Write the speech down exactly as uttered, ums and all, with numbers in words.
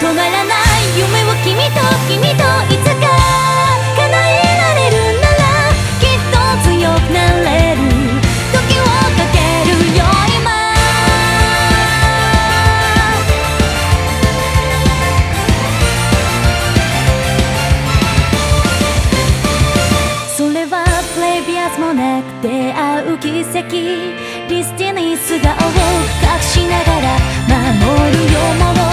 広がらない夢を君と君といつか叶えられるならきっと強くなれる時をかけるよ今それはプレビアスもなく出会う奇跡ディスティニー素顔を隠しながら守るよもう